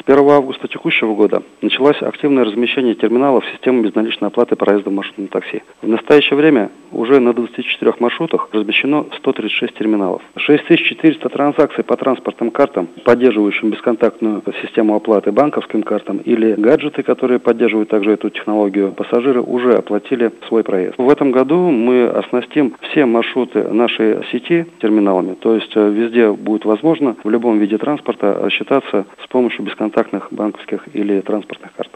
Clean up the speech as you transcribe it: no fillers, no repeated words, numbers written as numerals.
1 августа текущего года началось активное размещение терминалов системы безналичной оплаты проезда в маршрутном такси. В настоящее время уже на 24 маршрутах размещено 136 терминалов. 6400 транзакций по транспортным картам, поддерживающим бесконтактную систему оплаты банковским картам, или гаджеты, которые поддерживают также эту технологию, пассажиры уже оплатили свой проезд. В этом году мы оснастим все маршруты нашей сети терминалами, то есть везде будет возможно в любом виде транспорта рассчитаться с помощью бесконтактных банковских или транспортных карт.